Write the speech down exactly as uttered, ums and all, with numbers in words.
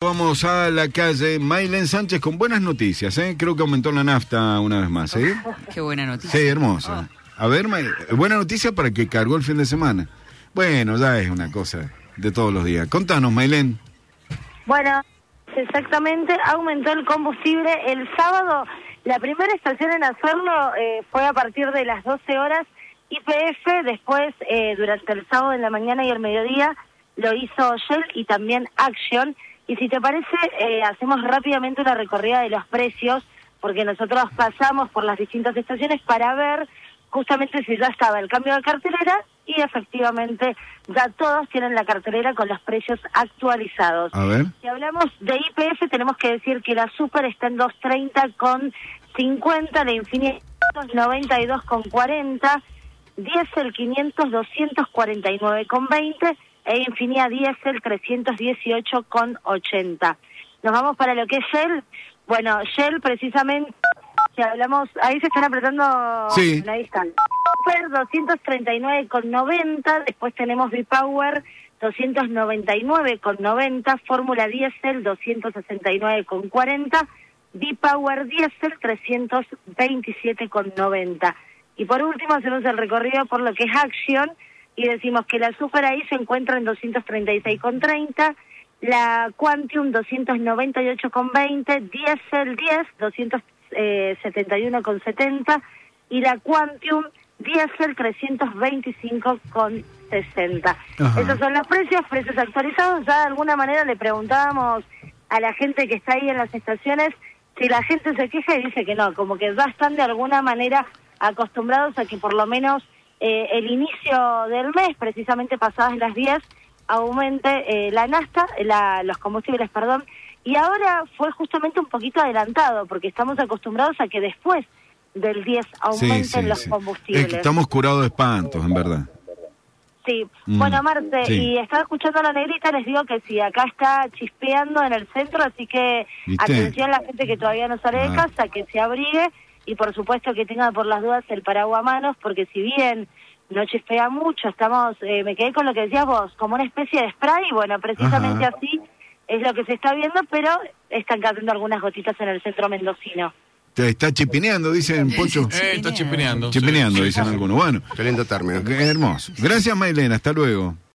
vamos a la calle. Maylén Sánchez con buenas noticias, ¿eh? Creo que aumentó la nafta una vez más, ¿eh? Qué buena noticia. Sí, hermosa. A ver, May... buena noticia para que cargó el fin de semana. Bueno, ya es una cosa de todos los días. Contanos, Maylén. Bueno, exactamente, aumentó el combustible el sábado. La primera estación en hacerlo eh, fue a partir de las doce horas Y P F, después eh, durante el sábado en la mañana y el mediodía lo hizo Shell y también Action. Y si te parece, eh, hacemos rápidamente una recorrida de los precios, porque nosotros pasamos por las distintas estaciones para ver justamente si ya estaba el cambio de cartelera, y efectivamente ya todos tienen la cartelera con los precios actualizados. A ver. Si hablamos de Y P F, tenemos que decir que la Super está en doscientos treinta con cincuenta, la Infiniti quinientos noventa y dos con cuarenta, Diesel quinientos doscientos cuarenta y nueve con veinte e Infinia Diesel trescientos dieciocho con ochenta. Nos vamos para lo que es Shell. Bueno, Shell precisamente, si hablamos, ahí se están apretando, sí. Ahí están. Super doscientos treinta y nueve con noventa, después tenemos V-Power doscientos noventa y nueve con noventa, Fórmula Diesel doscientos sesenta y nueve con cuarenta, V-Power Diesel trescientos veintisiete con noventa. Y por último hacemos el recorrido por lo que es Action y decimos que la Super ahí se encuentra en doscientos treinta y seis con treinta, la Quantium doscientos noventa y ocho con veinte, Diesel diez doscientos setenta y uno con setenta y la Quantium Diesel trescientos veinticinco con sesenta. Ajá. Esos son los precios, precios actualizados. Ya de alguna manera le preguntábamos a la gente que está ahí en las estaciones si la gente se queja y dice que no, como que ya están de alguna manera acostumbrados a que por lo menos eh, el inicio del mes, precisamente pasadas las diez, aumente eh, la nafta, la, los combustibles, perdón, y ahora fue justamente un poquito adelantado, porque estamos acostumbrados a que después del diez aumenten sí, sí, los sí. combustibles. Es que estamos curados de espantos, en verdad. Sí, mm, bueno, Marte, sí. y estaba escuchando a la negrita, les digo que sí, acá está chispeando en el centro, así que ¿viste? Atención a la gente que todavía no sale de ah. casa, que se abrigue, y por supuesto que tenga por las dudas el paraguas a manos, porque si bien no chispea mucho, estamos, eh, me quedé con lo que decías vos, como una especie de spray, y bueno, precisamente Ajá. así es lo que se está viendo, pero están cayendo algunas gotitas en el centro mendocino. Te está chipineando, dicen, Pocho. Eh, está chipineando. Chipineando, sí, dicen sí. algunos. Bueno. Qué lindo término. Qué hermoso. Gracias, Maylén. Hasta luego.